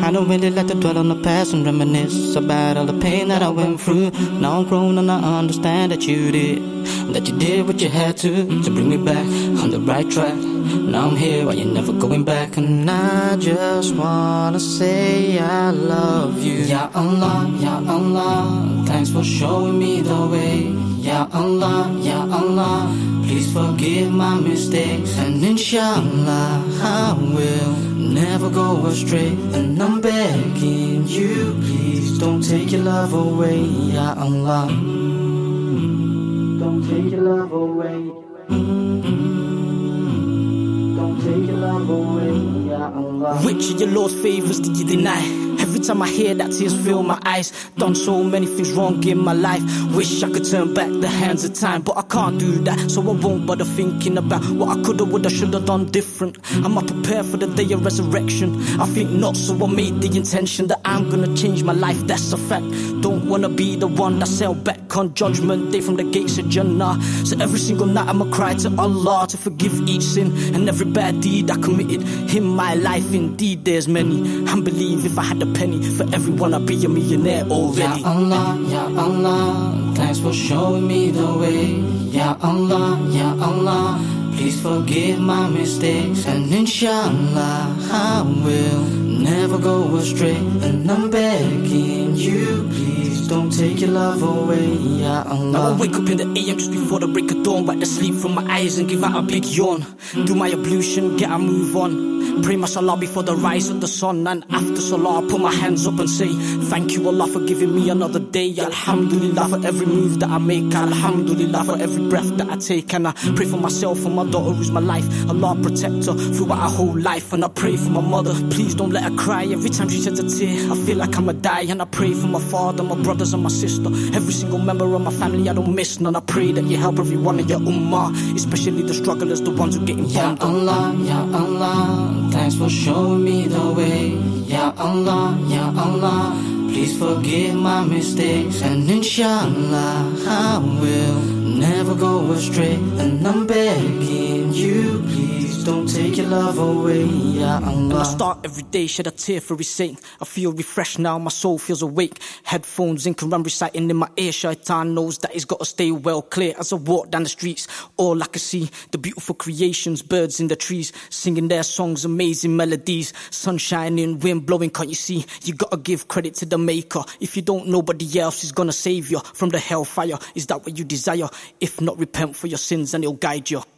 I don't really like to dwell on the past and reminisce about all the pain that I went through. Now I'm grown and I understand that you did what you had to bring me back on the right track. Now I'm here while you're never going back, and I just wanna say I love you. Ya Allah, Ya Allah, thanks for showing me the way. Ya Allah, Ya Allah, please forgive my mistakes, and inshallah I will never go astray. And I'm begging you, please don't take your love away. Ya Allah, don't take your love away. Don't take your love away, Ya Allah. Which of your Lord's favors did you deny? Every time I hear that, tears fill my eyes. Done so many things wrong in my life. Wish I could turn back the hands of time, but I can't do that, so I won't bother thinking about what I coulda, woulda, shoulda done different. Am I prepared for the day of resurrection? I think not, so I made the intention that I'm gonna change my life, that's a fact. Don't wanna be the one that sail back on judgment day from the gates of Jannah. So every single night I'ma cry to Allah to forgive each sin and every bad deed I committed in my life. Indeed there's many, and believe if I had a penny for everyone I'd be a millionaire already. Ya Allah, Ya Allah, thanks for showing me the way. Ya Allah, Ya Allah, please forgive my mistakes, and inshallah I will never go astray. And I'm begging you, please don't take your love away, Ya Allah. Now I wake up in the AM just before the break of dawn, wipe the sleep from my eyes and give out a big yawn. Do my ablution, get a move on. Pray my salah before the rise of the sun, and after salah I put my hands up and say, thank you Allah for giving me another day. Alhamdulillah for every move that I make. Alhamdulillah for every breath that I take. And I pray for myself and my daughter who's my life. Allah protect her throughout her whole life. And I pray for my mother, please don't let her cry. Every time she sheds a tear I feel like I'ma die. And I pray for my father, my brothers and my sister, every single member of my family I don't miss none. I pray that you help every one of your ummah, especially the strugglers, the ones who get Ya involved. Allah, Ya Allah, thanks for showing me the way. Ya Allah, Ya Allah, please forgive my mistakes, and inshallah I will never go astray. And I'm begging you, please don't take your love away, Ya Allah. And I start every day, shed a tear for his sake. I feel refreshed now, my soul feels awake. Headphones in Quran reciting in my ear. Shaitan knows that he's got to stay well clear. As I walk down the streets, all I can see, the beautiful creations, birds in the trees, singing their songs, amazing melodies. Sun shining, wind blowing, can't you see? You gotta give credit to the maker. If you don't, nobody else is gonna save you from the hellfire. Is that what you desire? If not, repent for your sins and he'll guide you.